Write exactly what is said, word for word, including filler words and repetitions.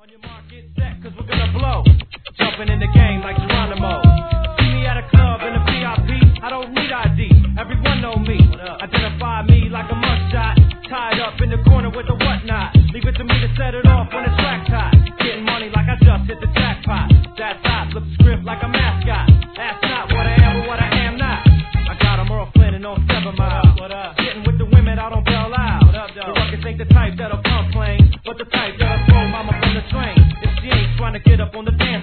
On your mark, get set, cause we're gonna blow. Jumping in the game like Geronimo. See me at a club in a V I P, I don't need I D. Everyone know me. Identify me like a mugshot. Tied up in the corner with a whatnot. Leave it to me to set it off when the track's hot. Getting money like I just hit the jackpot. That's hot, flip the script like a mascot. Ask not what I am or what I am not. I got a Merle Flynn and on seven miles. What up? Getting with the women out on Belle Isle. What up, though? The ruckus ain't the type that'll complain, but the type that'll throw mama from the train if she ain't trying to get up on the dance